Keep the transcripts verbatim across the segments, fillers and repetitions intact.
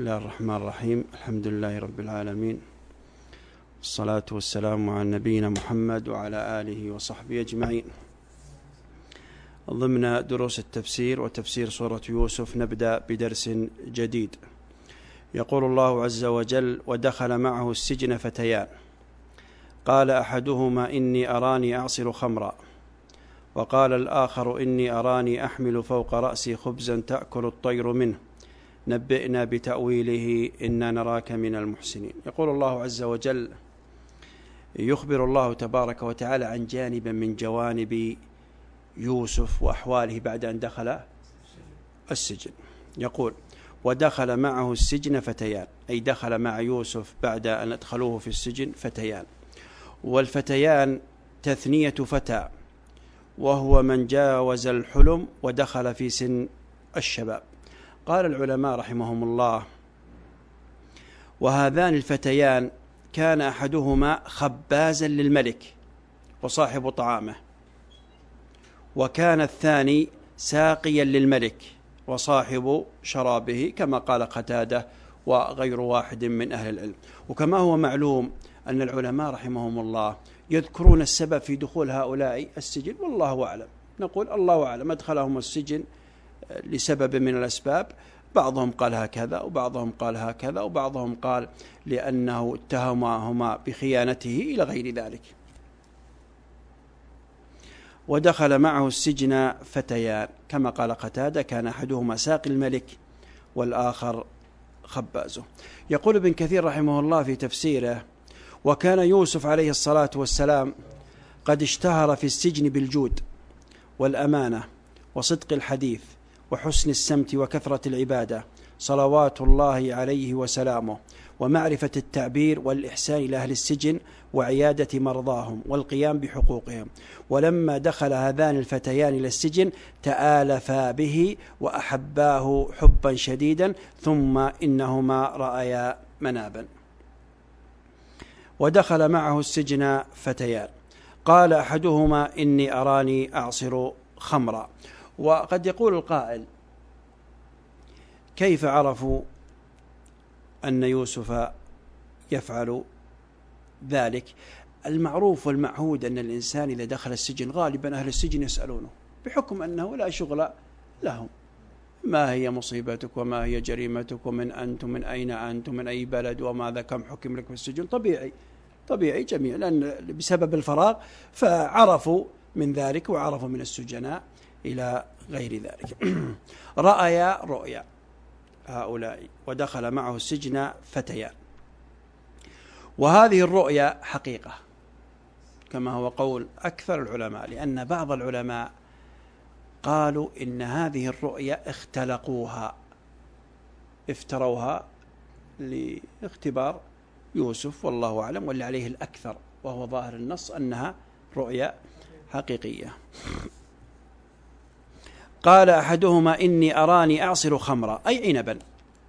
الله الرحمن الرحيم. الحمد لله رب العالمين، والصلاة والسلام على نبينا محمد وعلى آله وصحبه أجمعين. ضمن دروس التفسير وتفسير سورة يوسف نبدأ بدرس جديد. يقول الله عز وجل: ودخل معه السجن فتيان قال أحدهما إني أراني أعصر خمرا وقال الآخر إني أراني أحمل فوق رأسي خبزا تأكل الطير منه نبئنا بتأويله إنا نراك من المحسنين. يقول الله عز وجل، يخبر الله تبارك وتعالى عن جانب من جوانب يوسف وأحواله بعد أن دخل السجن. يقول: ودخل معه السجن فتيان، أي دخل مع يوسف بعد أن أدخلوه في السجن فتيان. والفتيان تثنية فتى، وهو من جاوز الحلم ودخل في سن الشباب. قال العلماء رحمهم الله: وهذان الفتيان كان أحدهما خبازا للملك وصاحب طعامه، وكان الثاني ساقيا للملك وصاحب شرابه، كما قال قتادة وغير واحد من أهل العلم. وكما هو معلوم أن العلماء رحمهم الله يذكرون السبب في دخول هؤلاء السجن، والله أعلم. نقول الله أعلم، أدخلهم السجن لسبب من الأسباب، بعضهم قال هكذا وبعضهم قال هكذا وبعضهم قال لأنه اتهمهما بخيانته إلى غير ذلك. ودخل معه السجن فتيان، كما قال قتادة كان أحدهما ساقي الملك والآخر خبازه. يقول ابن كثير رحمه الله في تفسيره: وكان يوسف عليه الصلاة والسلام قد اشتهر في السجن بالجود والأمانة وصدق الحديث وحسن السمت وكثرة العبادة صلوات الله عليه وسلامه، ومعرفة التعبير والإحسان إلى أهل السجن وعيادة مرضاهم والقيام بحقوقهم. ولما دخل هذان الفتيان إلى السجن تآلفا به وأحباه حبا شديدا، ثم إنهما رأيا منابا. ودخل معه السجن فتيان قال أحدهما إني أراني أعصر خمرا. وقد يقول القائل: كيف عرفوا أن يوسف يفعل ذلك؟ المعروف والمعهود أن الإنسان إذا دخل السجن غالبا أهل السجن يسألونه، بحكم أنه لا شغل لهم: ما هي مصيبتك وما هي جريمتك ومن أنت من أين أنت من أي بلد وماذا كم حكم لك في السجن. طبيعي طبيعي جميع، لأن بسبب الفراغ فعرفوا من ذلك وعرفوا من السجناء إلى غير ذلك. رأيا رؤيا هؤلاء، ودخل معه السجن فتيان. وهذه الرؤيا حقيقة كما هو قول أكثر العلماء، لأن بعض العلماء قالوا إن هذه الرؤيا اختلقوها، افتروها لاختبار يوسف، والله أعلم، واللي عليه الأكثر وهو ظاهر النص أنها رؤيا حقيقية. قال أحدهما إني أراني أعصر خمرا، أي عنبا.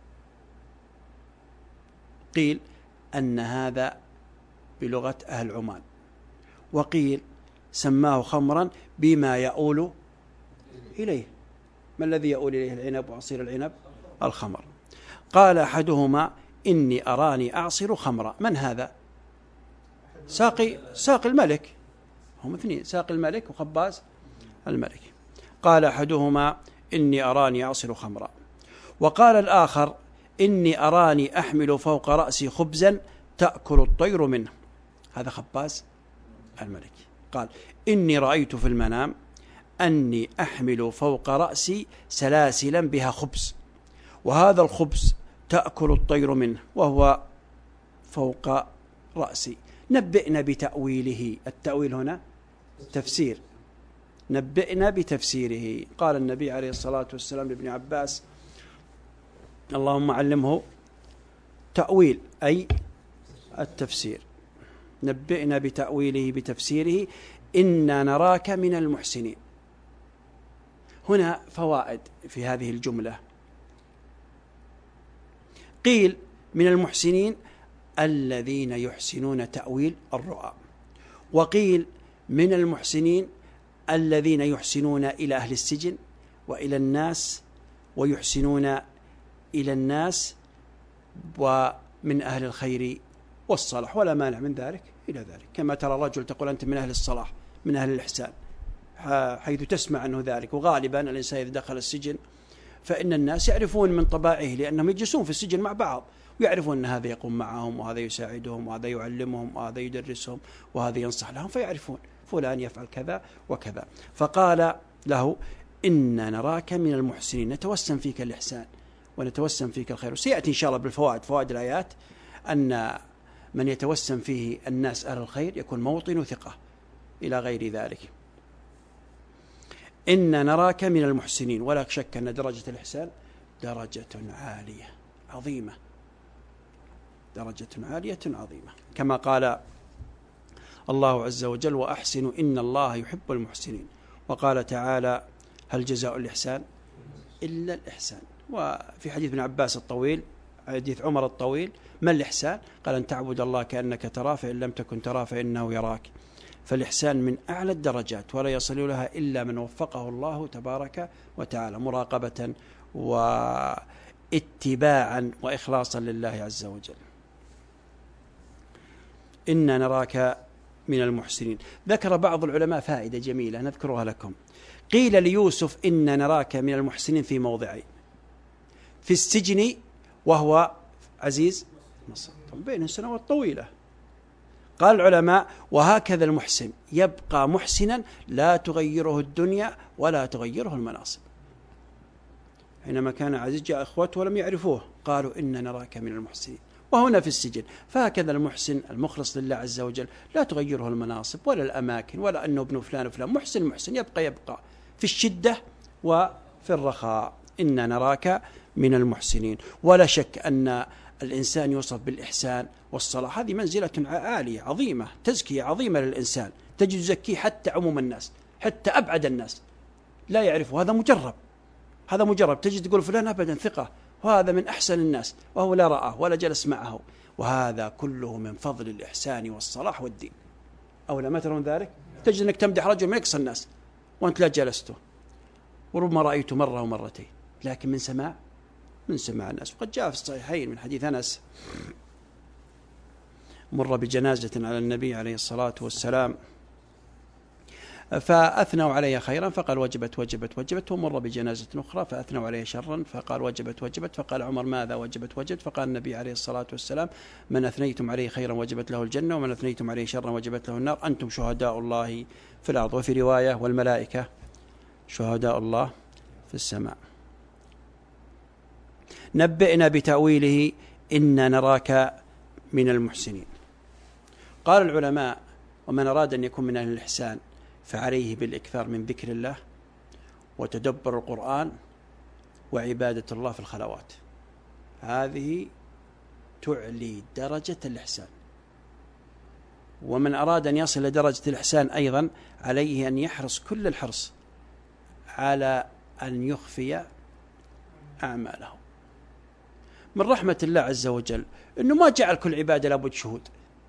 قيل أن هذا بلغة أهل عمان، وقيل سماه خمرا بما يؤول إليه. ما الذي يؤول إليه العنب وعصير العنب؟ الخمر. قال أحدهما إني أراني أعصر خمرا. من هذا؟ ساقي ساقي الملك، هم اثنين، ساقي الملك وخباز الملك. قال أحدهما إني أراني أعصر خمرا، وقال الآخر إني أراني أحمل فوق رأسي خبزا تأكل الطير منه. هذا خباز الملك. قال إني رأيت في المنام أني أحمل فوق رأسي سلاسلا بها خبز، وهذا الخبز تأكل الطير منه وهو فوق رأسي، نبئنا بتأويله. التأويل هنا تفسير، نبئنا بتفسيره. قال النبي عليه الصلاة والسلام لابن عباس: اللهم علمه تأويل، أي التفسير. نبئنا بتأويله بتفسيره إنا نراك من المحسنين. هنا فوائد في هذه الجملة. قيل من المحسنين الذين يحسنون تأويل الرؤى، وقيل من المحسنين الذين يحسنون إلى أهل السجن وإلى الناس، ويحسنون إلى الناس ومن أهل الخير والصلاح، ولا مانع من ذلك إلى ذلك. كما ترى رجل تقول أنت من أهل الصلاح من أهل الإحسان، حيث تسمع عنه ذلك. وغالبا الإنسان إذا دخل السجن فإن الناس يعرفون من طبائعه، لأنهم يجلسون في السجن مع بعض ويعرفون أن هذا يقوم معهم وهذا يساعدهم وهذا يعلمهم وهذا يدرسهم وهذا ينصح لهم، فيعرفون فلان يفعل كذا وكذا. فقال له إن نراك من المحسنين، نتوسم فيك الإحسان ونتوسم فيك الخير. وسيأتي إن شاء الله بالفوائد، فوائد الآيات، أن من يتوسم فيه الناس أهل الخير يكون موطن ثقة إلى غير ذلك. إن نراك من المحسنين، ولا شك أن درجة الإحسان درجة عالية عظيمة، درجة عالية عظيمة، كما قال الله عز وجل وأحسنوا إن الله يحب المحسنين. وقال تعالى هل جزاء الإحسان إلا الإحسان. وفي حديث ابن عباس الطويل، حديث عمر الطويل، ما الإحسان؟ قال أن تعبد الله كأنك تراه فإن لم تكن تراه فإنه يراك. فالإحسان من أعلى الدرجات، ولا يصل لها إلا من وفقه الله تبارك وتعالى مراقبة واتباعا وإخلاصا لله عز وجل. إنا نراك من المحسنين. ذكر بعض العلماء فائدة جميلة نذكرها لكم. قيل ليوسف إنا نراك من المحسنين في موضعين: في السجن وهو عزيز مصر بين سنوات طويلة. قال العلماء وهكذا المحسن يبقى محسنا لا تغيره الدنيا ولا تغيره المناصب. حينما كان عزيز جاء أخوته ولم يعرفوه قالوا إنا نراك من المحسنين، وهنا في السجن. فهكذا المحسن المخلص لله عز وجل لا تغيره المناصب ولا الأماكن ولا أنه ابن فلان وفلان، محسن محسن يبقى يبقى في الشدة وفي الرخاء. إنا نراك من المحسنين. ولا شك أن الإنسان يوصف بالإحسان والصلاح، هذه منزلة عالية عظيمة، تزكية عظيمة للإنسان، تجد زكيه حتى عموم الناس، حتى أبعد الناس لا يعرفه، هذا مجرب، هذا مجرب. تجد تقول فلان أبدا ثقة وهذا من أحسن الناس وهو لا رآه ولا جلس معه، وهذا كله من فضل الإحسان والصلاح والدين. أو لا ما ترون ذلك؟ تجد أنك تمدح رجل من أقصى الناس وأنت لا جلسته، وربما رأيته مرة ومرتين، لكن من سماع من سماع الناس. وقد جاء في الصحيحين من حديث أنس مر بجنازة على النبي عليه الصلاة والسلام فأثنوا عليه خيرا فقال وجبت وجبت وجبت، ومر بجنازة أخرى فأثنوا عليه شرا فقال وجبت وجبت، فقال عمر ماذا وجبت وجبت؟ فقال النبي عليه الصلاة والسلام من أثنيتم عليه خيرا وجبت له الجنة ومن أثنيتم عليه شرا وجبت له النار، أنتم شهداء الله في الأرض. وفي رواية والملائكة شهداء الله في السماء. نبئنا بتأويله إنا نراك من المحسنين. قال العلماء ومن أراد أن يكون من أهل الإحسان فعليه بالإكثار من ذكر الله وتدبر القرآن وعبادة الله في الخلوات، هذه تعلي درجة الإحسان. ومن أراد أن يصل لدرجة الإحسان أيضا عليه أن يحرص كل الحرص على أن يخفي أعماله. من رحمة الله عز وجل أنه ما جعل كل عبادة لابد شهود،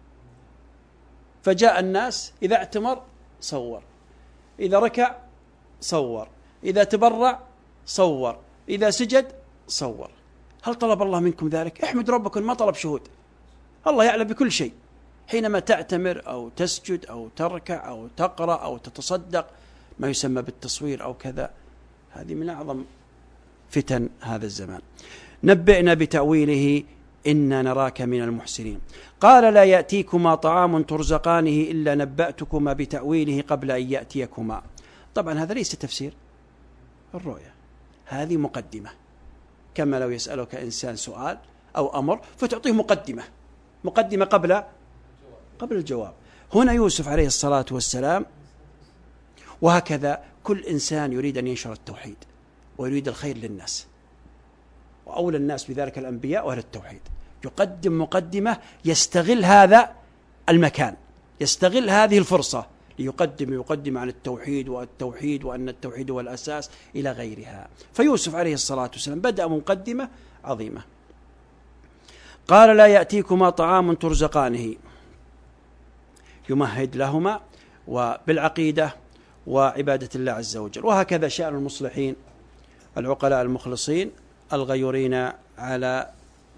فجاء الناس إذا اعتمر صور، إذا ركع صور، إذا تبرع صور، إذا سجد صور. هل طلب الله منكم ذلك؟ احمد ربكم ما طلب شهود، الله يعلم بكل شيء. حينما تعتمر أو تسجد أو تركع أو تقرأ أو تتصدق ما يسمى بالتصوير أو كذا، هذه من أعظم فتن هذا الزمان. نبئنا بتأويله إنا نراك من المحسنين. قال لا يأتيكما طعام ترزقانه إلا نبأتكما بتأويله قبل أن يأتيكما. طبعا هذا ليس تفسير الرؤيا، هذه مقدمة، كما لو يسألك إنسان سؤال أو أمر فتعطيه مقدمة مقدمة قبل قبل الجواب. هنا يوسف عليه الصلاة والسلام، وهكذا كل إنسان يريد أن ينشر التوحيد ويريد الخير للناس، وأولى الناس بذلك الأنبياء وأهل التوحيد، يقدم مقدمة يستغل هذا المكان، يستغل هذه الفرصة ليقدم يقدم عن التوحيد والتوحيد وأن التوحيد هو الأساس إلى غيرها. فيوسف عليه الصلاة والسلام بدأ مقدمة عظيمة. قال لا يأتيكما طعام ترزقانه، يمهد لهما وبالعقيدة وعبادة الله عز وجل. وهكذا شأن المصلحين العقلاء المخلصين الغيورين على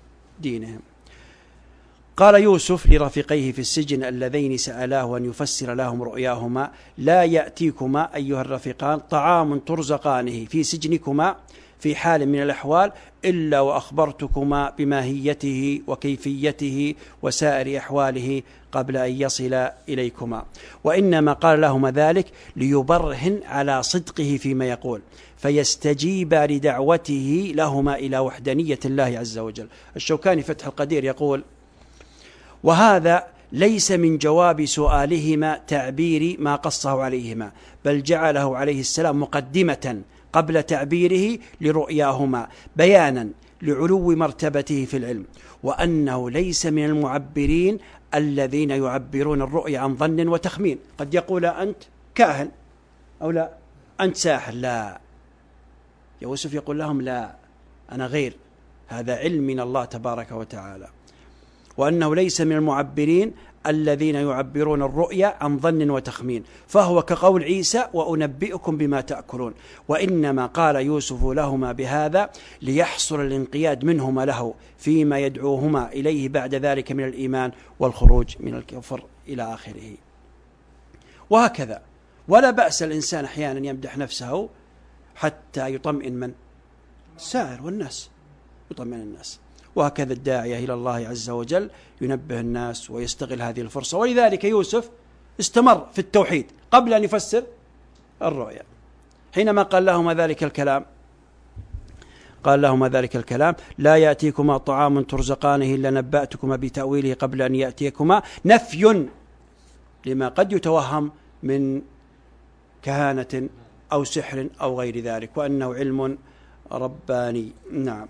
دينهم. قال يوسف لرفيقيه في السجن اللذين سألاه أن يفسر لهم رؤياهما: لا يأتيكما أيها الرفيقان طعام ترزقانه في سجنكما في حال من الأحوال إلا وأخبرتكما بماهيته وكيفيته وسائر أحواله قبل أن يصل إليكما، وإنما قال لهما ذلك ليبرهن على صدقه فيما يقول فيستجيب لدعوته لهما إلى وحدانية الله عز وجل. الشوكاني فتح القدير يقول: وهذا ليس من جواب سؤالهما تعبير ما قصه عليهما، بل جعله عليه السلام مقدمة قبل تعبيره لرؤياهما بيانا لعلو مرتبته في العلم، وأنه ليس من المعبرين الذين يعبرون الرؤيا عن ظن وتخمين. قد يقول أنت كاهن أو لا أنت ساحر، لا، يوسف يقول لهم لا، أنا غير، هذا علم من الله تبارك وتعالى. وأنه ليس من المعبرين الذين يعبرون الرؤيا عن ظن وتخمين، فهو كقول عيسى: وأنبئكم بما تأكلون. وإنما قال يوسف لهما بهذا ليحصل الانقياد منهما له فيما يدعوهما إليه بعد ذلك من الإيمان والخروج من الكفر إلى آخره. وهكذا، ولا بأس الإنسان أحيانا يمدح نفسه حتى يطمئن من؟ السائر والناس، يطمئن الناس. وهكذا الداعية إلى الله عز وجل ينبه الناس ويستغل هذه الفرصة. ولذلك يوسف استمر في التوحيد قبل أن يفسر الرؤيا. حينما قال لهما ذلك الكلام قال لهما ذلك الكلام: لا يأتيكما طعام ترزقانه إلا نبأتكما بتأويله قبل أن يأتيكما، نفي لما قد يتوهم من كهانة أو سحر أو غير ذلك، وأنه علم رباني. نعم.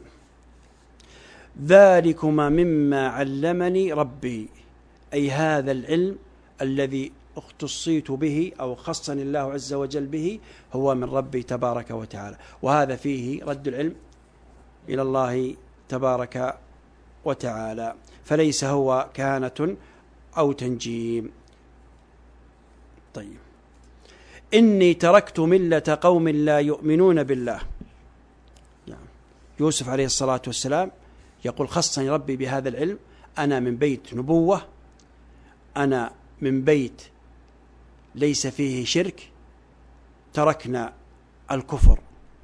ذلكما مما علمني ربي، أي هذا العلم الذي اختصيت به أو خصني الله عز وجل به هو من ربي تبارك وتعالى. وهذا فيه رد العلم إلى الله تبارك وتعالى، فليس هو كهانة أو تنجيم. طيب، إني تركت ملة قوم لا يؤمنون بالله. يعني يوسف عليه الصلاة والسلام يقول: خصني ربي بهذا العلم، أنا من بيت نبوة، أنا من بيت ليس فيه شرك، تركنا الكفر.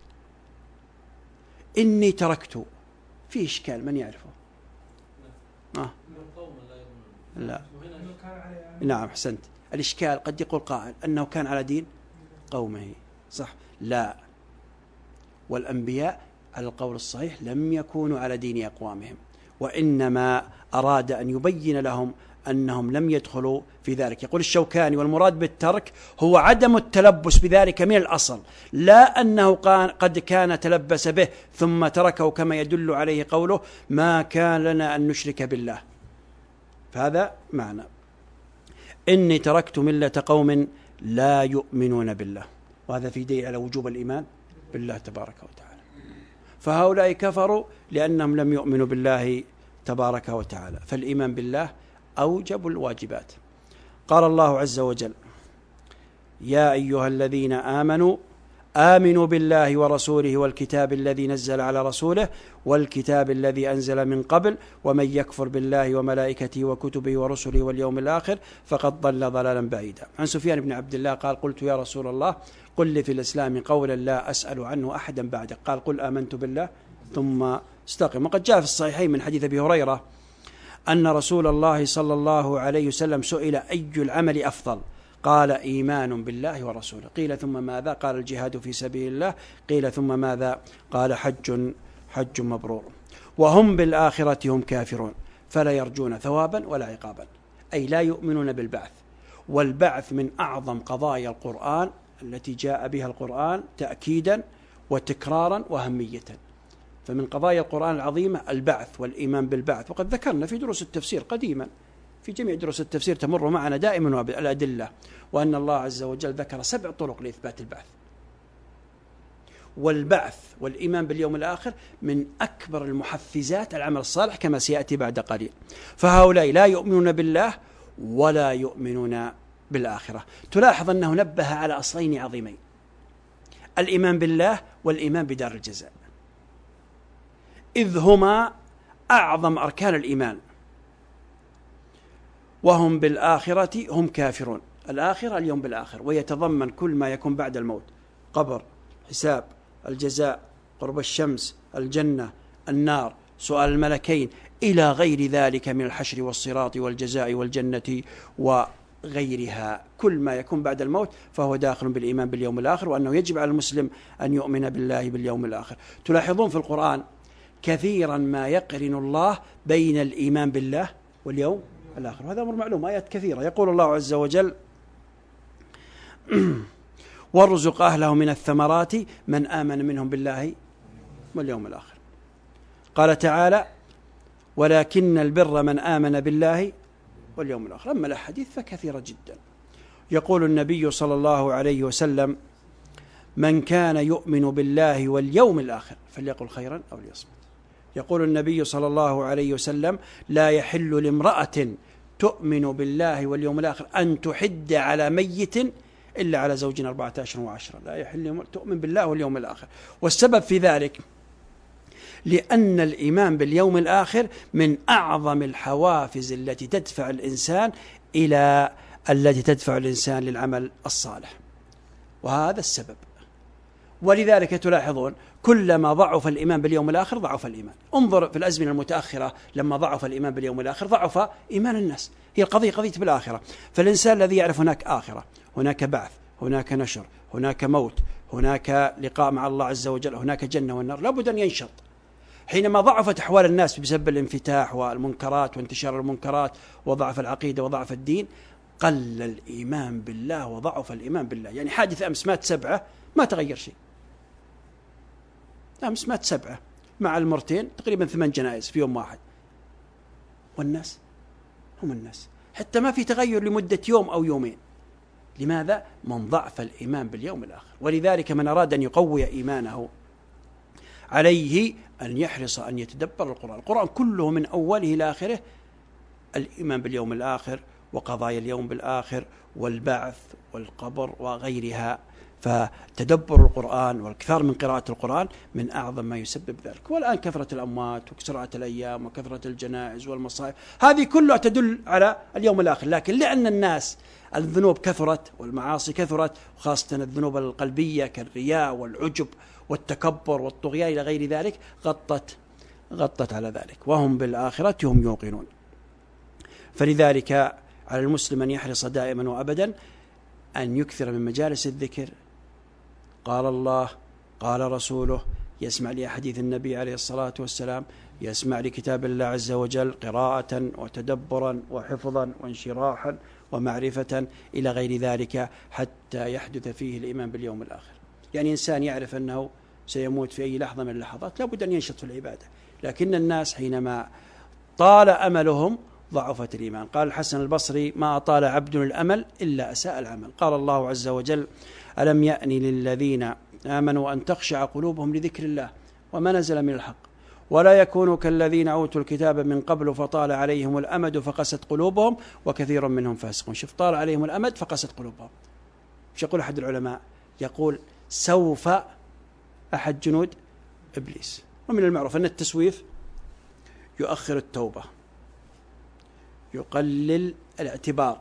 إني تركت، فيه إشكال، من يعرفه؟ آه. لا، نعم، أحسنت. الإشكال قد يقول قائل أنه كان على دين قومه، صح؟ لا، والأنبياء على القول الصحيح لم يكونوا على دين أقوامهم، وإنما أراد أن يبين لهم أنهم لم يدخلوا في ذلك. يقول الشوكاني: والمراد بالترك هو عدم التلبس بذلك من الأصل، لا أنه قد كان تلبس به ثم تركه، كما يدل عليه قوله: ما كان لنا أن نشرك بالله. فهذا معنى إني تركت ملة قوم لا يؤمنون بالله، وهذا في دليل على وجوب الإيمان بالله تبارك وتعالى. فهؤلاء كفروا لأنهم لم يؤمنوا بالله تبارك وتعالى، فالإيمان بالله أوجب الواجبات. قال الله عز وجل: يا أيها الذين آمنوا آمنوا بالله ورسوله والكتاب الذي نزل على رسوله والكتاب الذي أنزل من قبل ومن يكفر بالله وملائكته وكتبه ورسله واليوم الآخر فقد ضل ضلالا بعيدا. عن سفيان بن عبد الله قال: قلت يا رسول الله قل لي في الإسلام قولا لا أسأل عنه أحدا بعدك. قال: قل آمنت بالله ثم استقم. وقد جاء في الصحيحين من حديث أبي هريرة أن رسول الله صلى الله عليه وسلم سئل: أي العمل أفضل؟ قال: إيمان بالله ورسوله. قيل: ثم ماذا؟ قال: الجهاد في سبيل الله. قيل: ثم ماذا؟ قال: حج حج مبرور. وهم بالآخرة هم كافرون فلا يرجون ثوابا ولا عقابا، أي لا يؤمنون بالبعث. والبعث من أعظم قضايا القرآن التي جاء بها القرآن تأكيدا وتكرارا وأهمية. فمن قضايا القرآن العظيمة البعث والإيمان بالبعث. وقد ذكرنا في دروس التفسير قديما، في جميع دروس التفسير تمر معنا دائما الأدلة، وأن الله عز وجل ذكر سبع طرق لإثبات البعث. والبعث والإيمان باليوم الآخر من أكبر المحفزات العمل الصالح كما سيأتي بعد قليل. فهؤلاء لا يؤمنون بالله ولا يؤمنون بالآخرة. تلاحظ أنه نبه على أصلين عظيمين: الإيمان بالله والإيمان بدار الجزاء، إذ هما أعظم أركان الإيمان، وهم بالآخرة هم كافرون. الآخرة اليوم بالآخر، ويتضمن كل ما يكون بعد الموت: قبر، حساب، الجزاء، قرب الشمس، الجنة، النار، سؤال الملكين، إلى غير ذلك من الحشر والصراط والجزاء والجنة وغيرها. كل ما يكون بعد الموت فهو داخل بالإيمان باليوم الآخر، وأنه يجب على المسلم أن يؤمن بالله باليوم الآخر. تلاحظون في القرآن كثيرا ما يقرن الله بين الإيمان بالله واليوم الآخر، وهذا أمر معلوم. آيات كثيرة يقول الله عز وجل: وارزق أهله من الثمرات من آمن منهم بالله واليوم الآخر. قال تعالى: ولكن البر من آمن بالله واليوم الآخر. أما الأحاديث فكثيرة جدا. يقول النبي صلى الله عليه وسلم: من كان يؤمن بالله واليوم الآخر فليقل خيرا أو ليصمت. يقول النبي صلى الله عليه وسلم: لا يحل لامرأة تؤمن بالله واليوم الآخر أن تحد على ميت إلا على زوج أربعة أشهر وعشرة. لا يحل تؤمن بالله واليوم الآخر. والسبب في ذلك لأن الإيمان باليوم الآخر من أعظم الحوافز التي تدفع الإنسان إلى التي تدفع الإنسان للعمل الصالح، وهذا السبب. ولذلك تلاحظون كلما ضعف الإيمان باليوم الآخر ضعف الإيمان. انظر في الأزمنة المتأخرة لما ضعف الإيمان باليوم الآخر ضعف إيمان الناس. هي القضية قضية بالآخرة. فالإنسان الذي يعرف هناك آخرة، هناك بعث، هناك نشر، هناك موت، هناك لقاء مع الله عز وجل، هناك جنة والنار، لابد أن ينشط. حينما ضعفت أحوال الناس بسبب الانفتاح والمنكرات وانتشار المنكرات وضعف العقيدة وضعف الدين، قل الإيمان بالله وضعف الإيمان بالله. يعني حادث أمس مات سبعة ما تغير شيء. أمس مات سبعة مع المرتين تقريبا ثمان جنائز في يوم واحد، والناس هم الناس، حتى ما في تغير لمدة يوم أو يومين. لماذا؟ من ضعف الإيمان باليوم الآخر. ولذلك من أراد أن يقوي إيمانه عليه أن يحرص أن يتدبر القرآن. القرآن كله من أوله إلى آخره الإيمان باليوم الآخر وقضايا اليوم بالآخر والبعث والقبر وغيرها. فتدبر القرآن والكثار من قراءة القرآن من أعظم ما يسبب ذلك. والآن كثرة الأموات وكثرة الأيام وكثرة الجنائز والمصائب هذه كلها تدل على اليوم الآخر، لكن لأن الناس الذنوب كثرت والمعاصي كثرت، وخاصة الذنوب القلبية كالرياء والعجب والتكبر والطغيان إلى غير ذلك، غطت غطت على ذلك. وهم بالآخرة هم يوقنون. فلذلك على المسلم أن يحرص دائما وأبدا أن يكثر من مجالس الذكر. قال الله، قال رسوله، يسمع لأحاديث النبي عليه الصلاة والسلام، يسمع لكتاب الله عز وجل قراءة وتدبرا وحفظا وانشراحا ومعرفة إلى غير ذلك، حتى يحدث فيه الإيمان باليوم الآخر. يعني إنسان يعرف أنه سيموت في أي لحظة من اللحظات لابد أن ينشط في العبادة، لكن الناس حينما طال أملهم ضعفت الإيمان. قال الحسن البصري: ما أطال عبد الأمل إلا أساء العمل. قال الله عز وجل: ألم يأن للذين آمنوا أن تخشع قلوبهم لذكر الله وما نزل من الحق ولا يكونوا كالذين أوتوا الكتاب من قبل فطال عليهم الأمد فقست قلوبهم وكثير منهم فاسقون. شوف، طال عليهم الأمد فقست قلوبهم. مش يقول أحد العلماء، يقول سوف أحد جنود إبليس. ومن المعروف أن التسويف يؤخر التوبة، يقلل الاعتبار،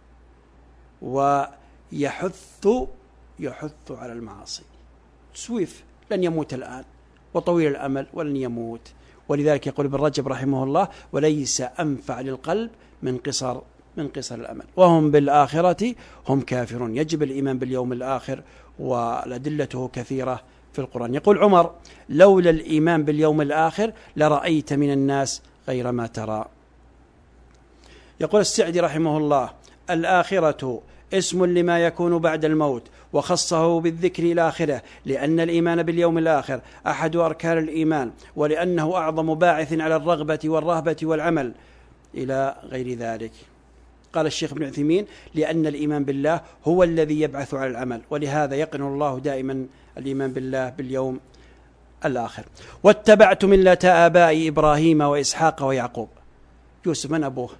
ويحث يحث على المعاصي. تسويف لن يموت الآن، وطويل الأمل ولن يموت. ولذلك يقول ابن رجب رحمه الله: وليس أنفع للقلب من قصر من قصر الأمل. وهم بالآخرة هم كافرون. يجب الإيمان باليوم الآخر، والأدلته كثيرة في القرآن. يقول عمر: لولا الإيمان باليوم الآخر لرأيت من الناس غير ما ترى. يقول السعدي رحمه الله: الآخرة اسم لما يكون بعد الموت، وخصه بالذكر إلى آخره، لأن الإيمان باليوم الآخر أحد أركان الإيمان، ولأنه أعظم باعث على الرغبة والرهبة والعمل إلى غير ذلك. قال الشيخ ابن عثيمين: لأن الإيمان بالله هو الذي يبعث على العمل، ولهذا يقن الله دائما الإيمان بالله باليوم الآخر. واتبعت ملة آباء إبراهيم وإسحاق ويعقوب. يوسف من أبوه؟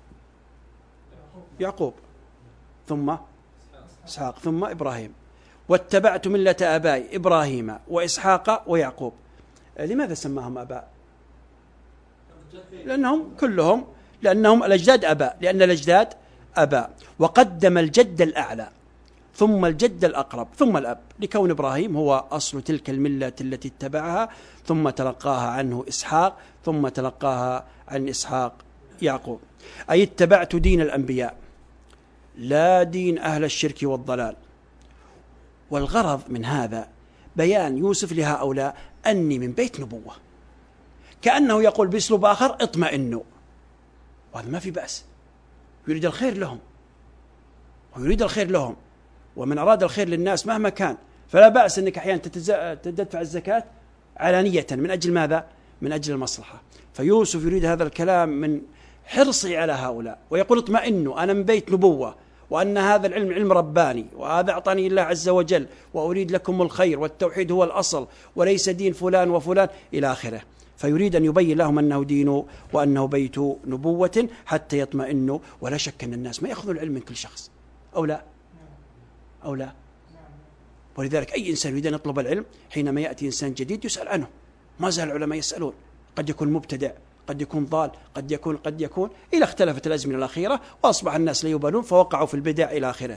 يعقوب، ثم إسحاق، ثم إبراهيم. واتبعت ملة آباء إبراهيم وإسحاق ويعقوب. لماذا سماهم آباء؟ لأنهم كلهم لأنهم الأجداد أباء لأن الأجداد أباء وقدم الجد الأعلى ثم الجد الأقرب ثم الأب لكون إبراهيم هو أصل تلك الملة التي اتبعها ثم تلقاها عنه إسحاق ثم تلقاها عن إسحاق يعقوب، أي اتبعت دين الأنبياء لا دين أهل الشرك والضلال. والغرض من هذا بيان يوسف لهؤلاء أني من بيت نبوة، كأنه يقول بأسلوب آخر اطمئنوا، وهذا ما في بأس، يريد الخير لهم ويريد الخير لهم، ومن أراد الخير للناس مهما كان فلا بأس أنك أحيانا تدفع الزكاة علانية من أجل ماذا؟ من أجل المصلحة. فيوسف يريد هذا الكلام من حرصي على هؤلاء ويقول اطمئنوا أنا من بيت نبوة وأن هذا العلم علم رباني وهذا أعطاني الله عز وجل وأريد لكم الخير والتوحيد هو الأصل وليس دين فلان وفلان إلى آخره. فيريد أن يبين لهم أنه دين وأنه بيت نبوة حتى يطمئنوا. ولا شك أن الناس ما يأخذوا العلم من كل شخص أو لا أو لا ولذلك أي إنسان يريد أن يطلب العلم حينما يأتي إنسان جديد يسأل عنه. ما زال العلماء يسألون، قد يكون مبتدع قد يكون ضال قد يكون قد يكون إلى اختلفت الأزمنة الأخيرة وأصبح الناس لا يبالون فوقعوا في البدع إلى آخره.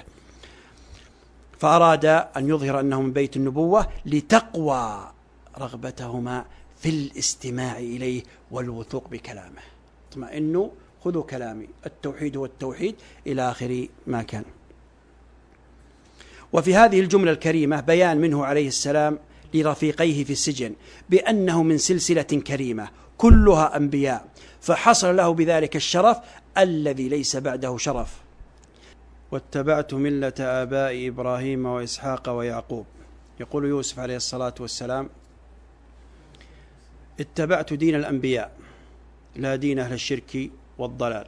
فأراد أن يظهر أنه من بيت النبوة لتقوى رغبتهما في الاستماع إليه والوثوق بكلامه. اطمئنوا خذوا كلامي التوحيد هو التوحيد إلى آخر ما كان. وفي هذه الجملة الكريمة بيان منه عليه السلام لرفيقيه في السجن بأنه من سلسلة كريمة كلها أنبياء، فحصل له بذلك الشرف الذي ليس بعده شرف. واتبعت ملة آباء إبراهيم وإسحاق ويعقوب. يقول يوسف عليه الصلاة والسلام اتبعت دين الأنبياء لا دين أهل الشرك والضلال.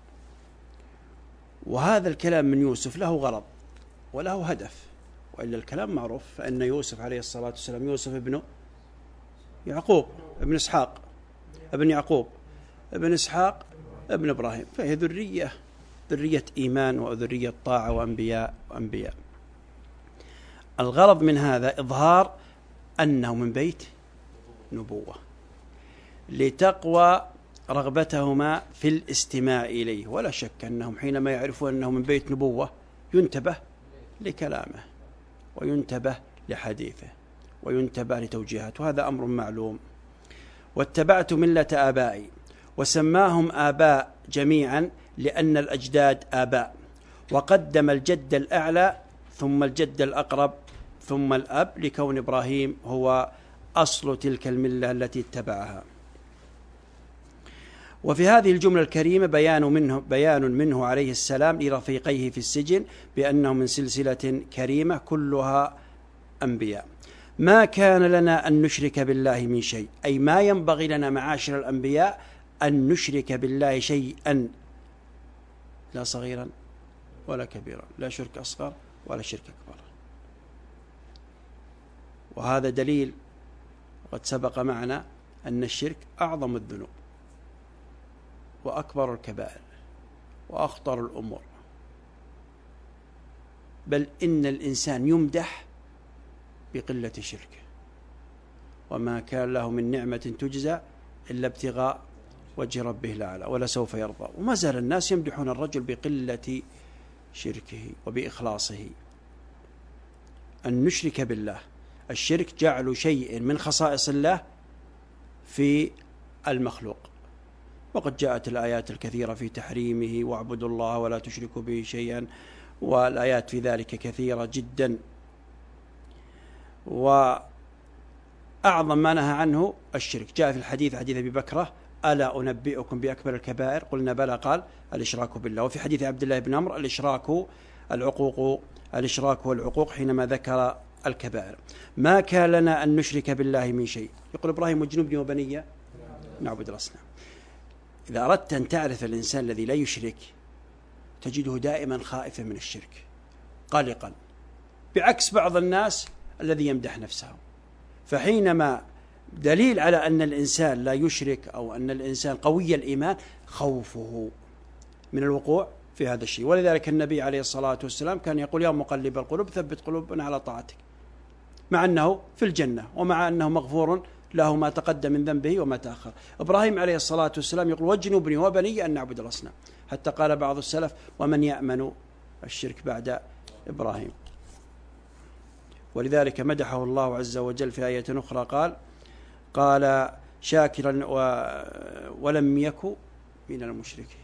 وهذا الكلام من يوسف له غرض وله هدف، وإلا الكلام معروف، فإن يوسف عليه الصلاة والسلام يوسف ابن يعقوب ابن إسحاق ابن يعقوب ابن إسحاق ابن إبراهيم، فهي ذرية ذرية إيمان وذرية طاعة وأنبياء وأنبياء. الغرض من هذا إظهار أنه من بيت نبوة لتقوى رغبتهما في الاستماع إليه. ولا شك أنهم حينما يعرفون أنه من بيت نبوة ينتبه لكلامه وينتبه لحديثه وينتبه لتوجيهاته، وهذا أمر معلوم. واتبعت ملة آبائي، وسماهم آباء جميعا لأن الأجداد آباء، وقدم الجد الأعلى ثم الجد الأقرب ثم الأب لكون إبراهيم هو أصل تلك الملة التي اتبعها. وفي هذه الجملة الكريمة بيان منه, بيان منه عليه السلام لرفيقيه في السجن بأنه من سلسلة كريمة كلها أنبياء. ما كان لنا أن نشرك بالله من شيء، أي ما ينبغي لنا معاشر الأنبياء أن نشرك بالله شيئا، لا صغيرا ولا كبيرا، لا شرك أصغر ولا شرك أكبر. وهذا دليل وقد سبق معنا أن الشرك أعظم الذنوب وأكبر الكبائر وأخطر الأمور، بل إن الإنسان يمدح بقلة شركه، وما كان له من نعمة تجزى إلا ابتغاء وجه ربه الأعلى ولسوف يرضى. وما زال الناس يمدحون الرجل بقلة شركه وبإخلاصه. أن نشرك بالله، الشرك جعل شيء من خصائص الله في المخلوق، وقد جاءت الآيات الكثيرة في تحريمه واعبدوا الله ولا تشركوا به شيئا، والآيات في ذلك كثيرة جدا. وأعظم ما نهى عنه الشرك، جاء في الحديث حديث أبي بكرة ألا أنبئكم بأكبر الكبائر؟ قلنا بلى، قال الإشراك بالله. وفي حديث عبد الله بن عمرو الإشراك العقوق الإشراك والعقوق حينما ذكر الكبائر. ما كان لنا أن نشرك بالله من شيء. يقول إبراهيم واجنبني وبني نعبد الأصنام. إذا أردت أن تعرف الإنسان الذي لا يشرك تجده دائما خائفا من الشرك قلقا، بعكس بعض الناس الذي يمدح نفسه. فحينما دليل على أن الإنسان لا يشرك أو أن الإنسان قوي الإيمان خوفه من الوقوع في هذا الشيء. ولذلك النبي عليه الصلاة والسلام كان يقول يا مقلب القلوب ثبت قلوبنا على طاعتك، مع أنه في الجنة ومع أنه مغفور له ما تقدم من ذنبه وما تأخر. إبراهيم عليه الصلاة والسلام يقول واجنبني وبني أن نعبد الأصنام، حتى قال بعض السلف ومن يأمن الشرك بعد إبراهيم. ولذلك مدحه الله عز وجل في آية أخرى قال قال شاكرا ولم يكن من المشركين.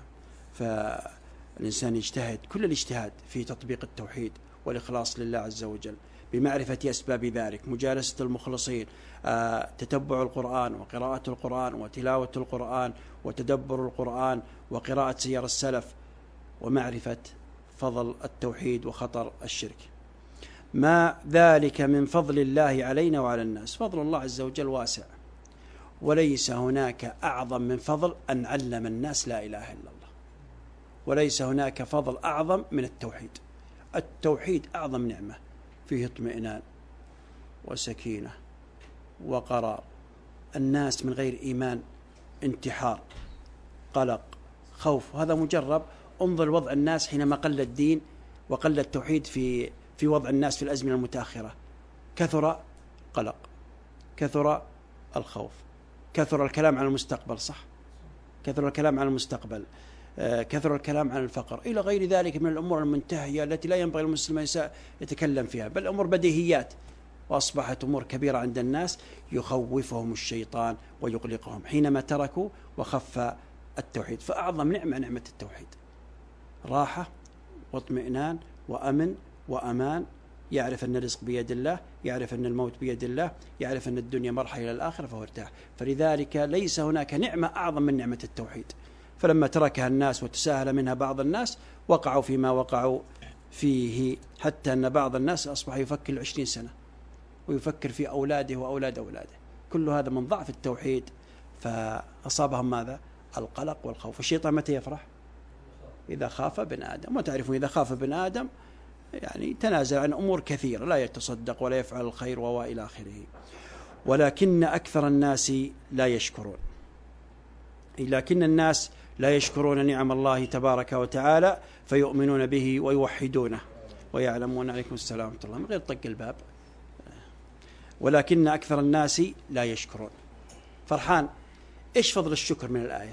فالإنسان يجتهد كل الاجتهاد في تطبيق التوحيد والإخلاص لله عز وجل بمعرفة أسباب ذلك، مجالسة المخلصين، تتبع القرآن وقراءة القرآن وتلاوة القرآن وتدبر القرآن وقراءة سير السلف، ومعرفة فضل التوحيد وخطر الشرك. ما ذلك من فضل الله علينا وعلى الناس. فضل الله عز وجل واسع، وليس هناك أعظم من فضل أن علم الناس لا إله إلا الله، وليس هناك فضل أعظم من التوحيد. التوحيد أعظم نعمة، فيه اطمئنان وسكينة وقرار. الناس من غير إيمان انتحار، قلق، خوف، وهذا مجرب. انظر وضع الناس حينما قل الدين وقل التوحيد في في وضع الناس في الأزمنة المتأخرة. كثر قلق، كثر الخوف، كثر الكلام عن المستقبل، صح، كثر الكلام عن المستقبل، كثر الكلام عن الفقر، إلى غير ذلك من الأمور المنتهية التي لا ينبغي المسلم يتكلم فيها، بل أمور بديهيات، وأصبحت أمور كبيرة عند الناس يخوفهم الشيطان ويقلقهم حينما تركوا وخف التوحيد. فأعظم نعمة نعمة التوحيد، راحة واطمئنان وأمن وأمان. يعرف أن الرزق بيد الله، يعرف أن الموت بيد الله، يعرف أن الدنيا مرحلة إلى الآخرة، فهو ارتاح. فلذلك ليس هناك نعمة أعظم من نعمة التوحيد. فلما تركها الناس وتساهل منها بعض الناس وقعوا فيما وقعوا فيه، حتى أن بعض الناس أصبح يفكر عشرين سنة ويفكر في أولاده وأولاد أولاده. كل هذا من ضعف التوحيد، فأصابهم ماذا؟ القلق والخوف. الشيطان متى يفرح؟ إذا خاف ابن آدم. وتعرفون إذا خاف ابن آدم يعني تنازل عن أمور كثيرة، لا يتصدق ولا يفعل الخير وإلى آخره. ولكن أكثر الناس لا يشكرون، لكن الناس لا يشكرون نعم الله تبارك وتعالى فيؤمنون به ويوحدونه ويعلمون. عليكم السلام ورحمة الله، من غير طق الباب. ولكن أكثر الناس لا يشكرون. فرحان، إيش فضل الشكر من الآية؟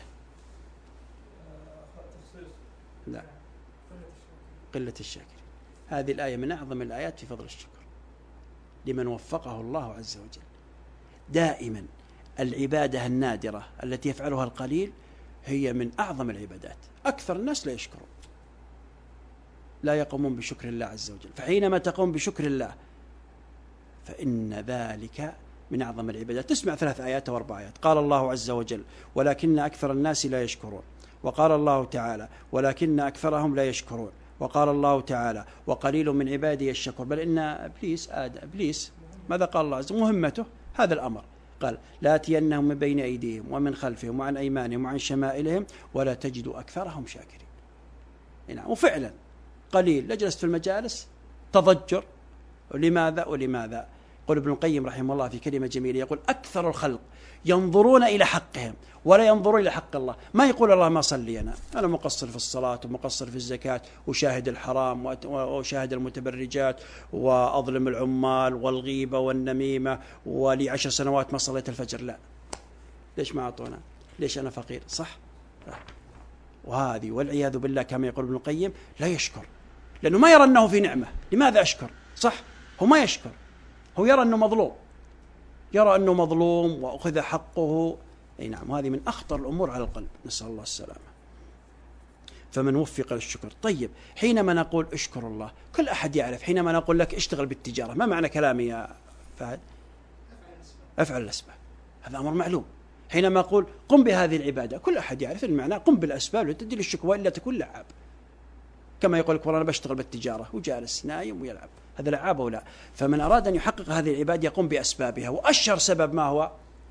لا، قلة الشاكر. هذه الآية من أعظم الآيات في فضل الشكر لمن وفقه الله عز وجل. دائما العبادة النادرة التي يفعلها القليل هي من أعظم العبادات. أكثر الناس لا يشكرون، لا يقومون بشكر الله عز وجل. فحينما تقوم بشكر الله فإن ذلك من أعظم العبادات. تسمع ثلاث آيات أو أربع آيات. قال الله عز وجل ولكن أكثر الناس لا يشكرون، وقال الله تعالى ولكن أكثرهم لا يشكرون، وقال الله تعالى وقليل من عبادي الشكور. بل إن إبليس آد إبليس ماذا قال الله عز وجل؟ مهمته هذا الأمر، قال لآتينهم من بين أيديهم ومن خلفهم وعن أيمانهم وعن شمائلهم ولا تجد أكثرهم شاكرين. نعم، وفعلا قليل. لجلس في المجالس تضجر. لماذا ولماذا؟ يقول ابن القيم رحمه الله في كلمة جميلة، يقول أكثر الخلق ينظرون إلى حقهم ولا ينظرون إلى حق الله. ما يقول الله ما صلي أنا أنا مقصر في الصلاة ومقصر في الزكاة وشاهد الحرام وشاهد المتبرجات وأظلم العمال والغيبة والنميمة ولي عشر سنوات ما صليت الفجر. لا، ليش ما أعطونا؟ ليش أنا فقير؟ صح. وهذه والعياذ بالله كما يقول ابن القيم لا يشكر، لأنه ما يرى أنه في نعمة. لماذا أشكر؟ صح، هو ما يشكر، هو يرى أنه مظلوم، يرى أنه مظلوم وأخذ حقه. أي نعم، هذه من أخطر الأمور على القلب، نسأل الله السلامة. فمن وفق للشكر. طيب، حينما نقول اشكر الله، كل أحد يعرف حينما نقول لك اشتغل بالتجارة، ما معنى كلامي يا فهد؟ افعل الأسباب، هذا أمر معلوم. حينما أقول قم بهذه العبادة، كل أحد يعرف المعنى، قم بالأسباب لتدي للشكر وإلا تكون لعاب. كما يقول لك والله أنا بشتغل بالتجارة وجالس نايم ويلعب، هذا لعاب أو لا؟ فمن أراد أن يحقق هذه العبادة يقوم بأسبابها، وأشهر سبب ما هو؟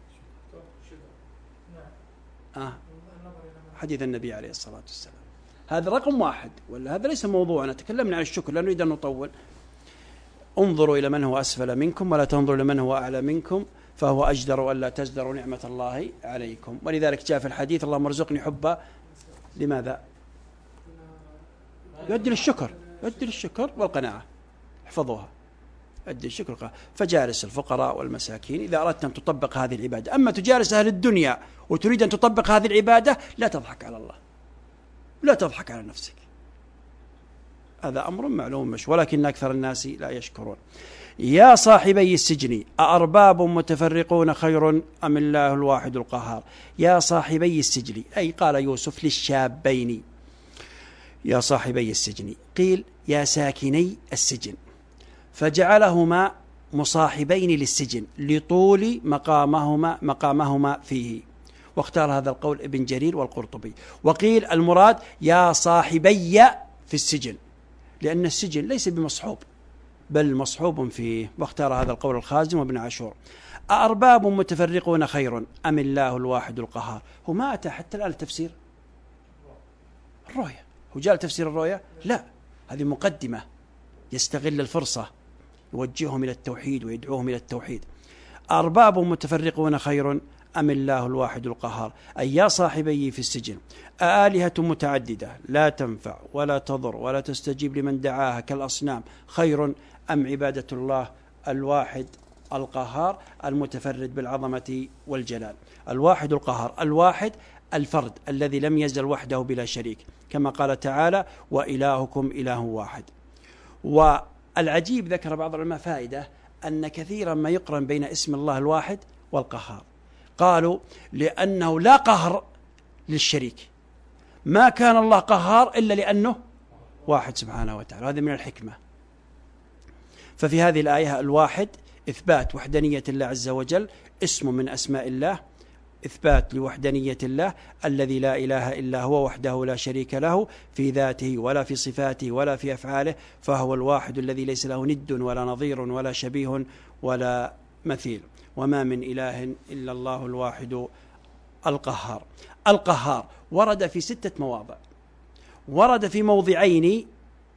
آه. حديث النبي عليه الصلاة والسلام. هذا رقم واحد، ولا هذا ليس موضوعنا. تكلمنا عن الشكر لا نريد أن نطول. انظروا إلى من هو أسفل منكم ولا تنظروا إلى من هو أعلى منكم فهو أجدر ألا تزدروا نعمة الله عليكم. ولذلك جاء في الحديث اللهم ارزقني حبه. لماذا؟ يؤدي للشكر، يؤدي للشكر والقناعة. احفظوها. أدي الشكر والقهر. فجالس الفقراء والمساكين إذا أردت أن تطبق هذه العبادة. أما تجالس أهل الدنيا وتريد أن تطبق هذه العبادة، لا تضحك على الله، لا تضحك على نفسك، هذا أمر معلوم مش، ولكن أكثر الناس لا يشكرون. يا صاحبي السجن أأرباب متفرقون خير أم الله الواحد القهار. يا صاحبي السجن، أي قال يوسف للشابين يا صاحبي السجن، قيل يا ساكني السجن، فجعلهما مصاحبين للسجن لطول مقامهما مقامهما فيه، واختار هذا القول ابن جرير والقرطبي. وقيل المراد يا صاحبي في السجن، لأن السجن ليس بمصحوب بل مصحوب فيه، واختار هذا القول الخازن وابن عاشور. أأرباب متفرقون خير أم الله الواحد القهار. هو ما أتى حتى الآن التفسير الرؤيا، هو جاء تفسير الرؤيا؟ لا، هذه مقدمة يستغل الفرصة يوجههم إلى التوحيد ويدعوهم إلى التوحيد. أرباب متفرقون خير أم الله الواحد القهار، أي يا صاحبي في السجن آلهة متعددة لا تنفع ولا تضر ولا تستجيب لمن دعاها كالأصنام خير أم عبادة الله الواحد القهار المتفرد بالعظمة والجلال. الواحد القهار، الواحد الفرد الذي لم يزل وحده بلا شريك، كما قال تعالى وإلهكم إله واحد. والعجيب ذكر بعض العلماء فائدة أن كثيرا ما يقرن بين اسم الله الواحد والقهار، قالوا لأنه لا قهر للشريك، ما كان الله قهار إلا لأنه واحد سبحانه وتعالى، هذا من الحكمة. ففي هذه الآية الواحد إثبات وحدانية الله عز وجل، اسم من أسماء الله، إثبات لوحدانية الله الذي لا إله إلا هو وحده لا شريك له في ذاته ولا في صفاته ولا في أفعاله، فهو الواحد الذي ليس له ند ولا نظير ولا شبيه ولا مثيل، وما من إله إلا الله الواحد القهار. القهار ورد في ستة مواضع، ورد في موضعين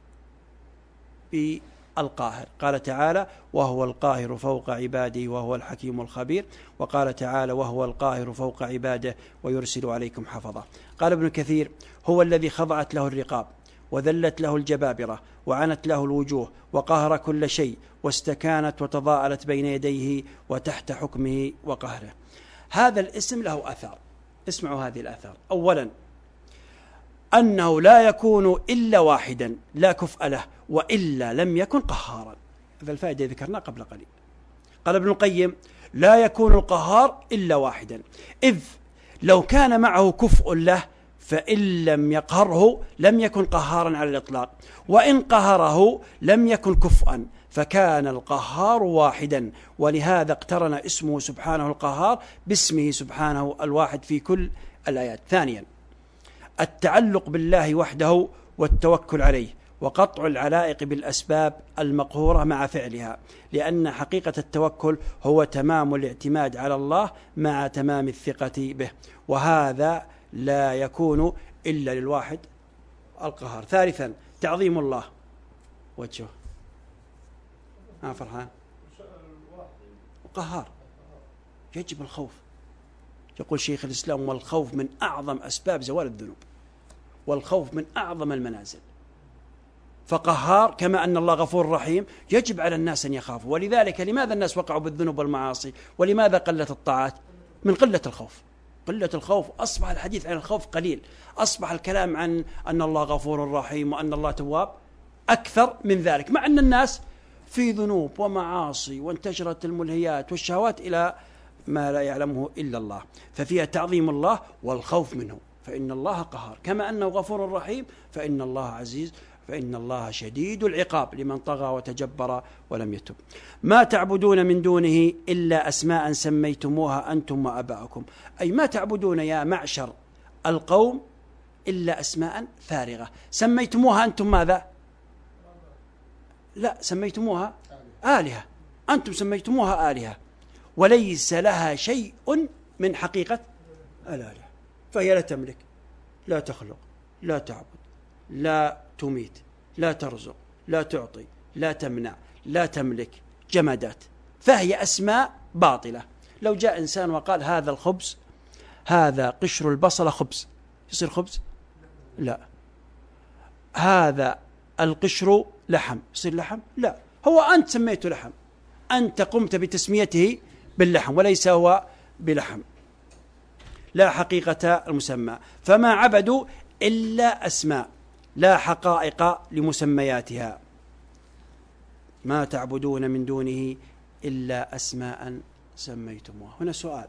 بالقاهر، قال تعالى وهو القاهر فوق عباده وهو الحكيم الخبير، وقال تعالى وهو القاهر فوق عباده ويرسل عليكم حفظه. قال ابن كثير هو الذي خضعت له الرقاب وذلت له الجبابرة وعنت له الوجوه وقهر كل شيء واستكانت وتضاءلت بين يديه وتحت حكمه وقهره. هذا الاسم له أثار، اسمعوا هذه الآثار. أولا أنه لا يكون إلا واحدا لا كفء له وإلا لم يكن قهارا، هذا الفائدة ذكرناه قبل قليل. قال ابن القيم لا يكون القهار إلا واحدا، إذ لو كان معه كفء له فإن لم يقهره لم يكن قهارا على الإطلاق، وإن قهره لم يكن كفءا، فكان القهار واحدا، ولهذا اقترن اسمه سبحانه القهار باسمه سبحانه الواحد في كل الآيات. ثانيا التعلق بالله وحده والتوكل عليه، وقطع العلائق بالأسباب المقهورة مع فعلها، لأن حقيقة التوكل هو تمام الاعتماد على الله مع تمام الثقة به، وهذا لا يكون إلا للواحد القهار. ثالثا تعظيم الله، وجهه ها فرحان قهار، يجب الخوف. يقول شيخ الإسلام والخوف من أعظم أسباب زوال الذنوب، والخوف من أعظم المنازل. فقهار كما أن الله غفور رحيم يجب على الناس أن يخافوا. ولذلك لماذا الناس وقعوا بالذنوب والمعاصي؟ ولماذا قلت الطاعات؟ من قلة الخوف. قلة الخوف، أصبح الحديث عن الخوف قليل، أصبح الكلام عن أن الله غفور رحيم وأن الله تواب أكثر من ذلك، مع أن الناس في ذنوب ومعاصي وانتشرت الملهيات والشهوات إلى ما لا يعلمه إلا الله. ففيها تعظيم الله والخوف منه، فإن الله قهار، كما أنه غفور رحيم فإن الله عزيز، فإن الله شديد العقاب لمن طغى وتجبر ولم يتب. ما تعبدون من دونه إلا أسماء سميتموها أنتم وآباؤكم، أي ما تعبدون يا معشر القوم إلا أسماء فارغة سميتموها أنتم ماذا؟ لا، سميتموها آلهة، أنتم سميتموها آلهة، وليس لها شيء من حقيقة الآلهة، فهي لا تملك، لا تخلق، لا تعبد، لا تميت، لا ترزق، لا تعطي، لا تمنع، لا تملك، جمادات، فهي أسماء باطلة. لو جاء إنسان وقال هذا الخبز، هذا قشر البصل خبز، يصير خبز؟ لا. هذا القشر لحم، يصير لحم؟ لا. هو أنت سميته لحم، أنت قمت بتسميته باللحم وليس هو بلحم، لا حقيقة المسمى. فما عبدوا إلا أسماء لا حقائق لمسمياتها. ما تعبدون من دونه إلا أسماء سميتموها. هنا سؤال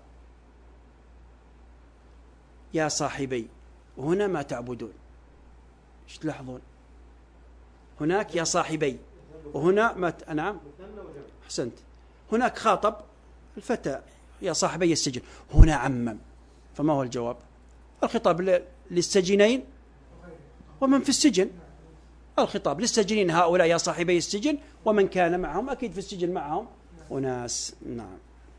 يا صاحبي، وهنا ما تعبدون، ايش تلاحظون؟ هناك يا صاحبي وهنا ما ت... نعم أحسنت. هناك خاطب الفتى يا صاحبي السجن، هنا عمم. فما هو الجواب؟ الخطاب للسجنين ومن في السجن. الخطاب للسجنين هؤلاء يا صاحبي السجن ومن كان معهم، أكيد في السجن معهم وناس. نعم.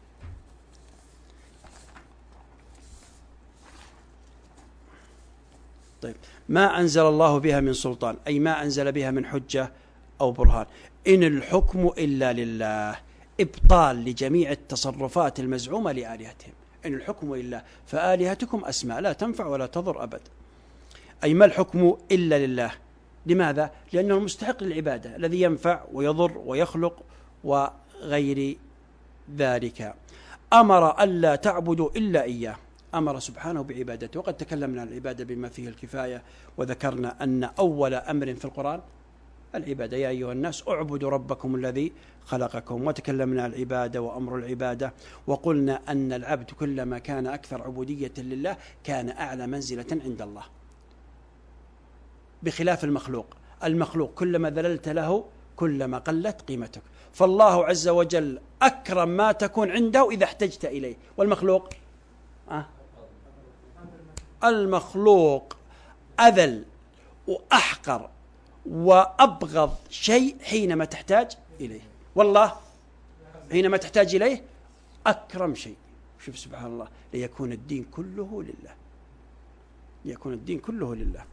طيب، ما أنزل الله بها من سلطان، أي ما أنزل بها من حجة أو برهان. إن الحكم إلا لله، إبطال لجميع التصرفات المزعومة لآلهتهم. إن الحكم إلا، فآلهتكم أسماء لا تنفع ولا تضر أبد. أي ما الحكم إلا لله. لماذا؟ لأنه المستحق للعبادة الذي ينفع ويضر ويخلق وغير ذلك. أمر ألا تعبدوا إلا إياه، أمر سبحانه بعبادته. وقد تكلمنا عن العبادة بما فيه الكفاية، وذكرنا أن أول أمر في القرآن العبادة، يا أيها الناس اعبدوا ربكم الذي خلقكم. وتكلمنا عن العبادة وأمر العبادة، وقلنا أن العبد كلما كان أكثر عبودية لله كان أعلى منزلة عند الله، بخلاف المخلوق. المخلوق كلما ذللت له كلما قلت قيمتك. فالله عز وجل أكرم ما تكون عنده إذا احتجت إليه، والمخلوق أه؟ المخلوق أذل وأحقر وأبغض شيء حينما تحتاج إليه، والله حينما تحتاج إليه أكرم شيء. شوف سبحان الله، ليكون الدين كله لله، ليكون الدين كله لله.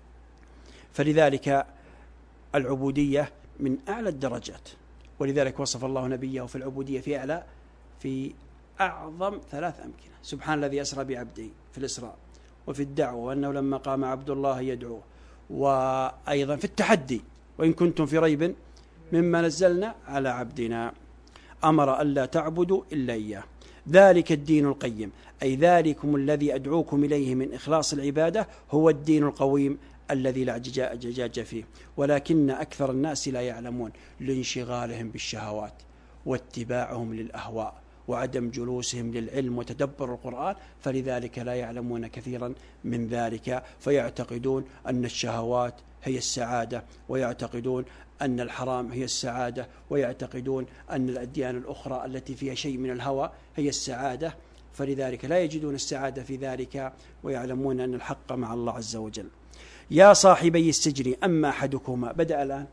فلذلك العبودية من أعلى الدرجات، ولذلك وصف الله نبيه في العبودية في أعلى في أعظم ثلاث أمكنة. سبحان الذي أسرى بعبده في الإسراء، وفي الدعوة وأنه لما قام عبد الله يدعوه، وأيضا في التحدي وإن كنتم في ريب مما نزلنا على عبدنا. أمر ألا تعبدوا إلا إياه، ذلك الدين القيم، أي ذلكم الذي أدعوكم إليه من إخلاص العبادة هو الدين القويم الذي لا اعوجاج فيه، ولكن أكثر الناس لا يعلمون لانشغالهم بالشهوات واتباعهم للأهواء وعدم جلوسهم للعلم وتدبر القرآن، فلذلك لا يعلمون كثيرا من ذلك، فيعتقدون أن الشهوات هي السعادة، ويعتقدون أن الحرام هي السعادة، ويعتقدون أن الأديان الأخرى التي فيها شيء من الهوى هي السعادة، فلذلك لا يجدون السعادة في ذلك، ويعلمون أن الحق مع الله عز وجل. يا صاحبي السجن أما أحدكما، بدأ الآن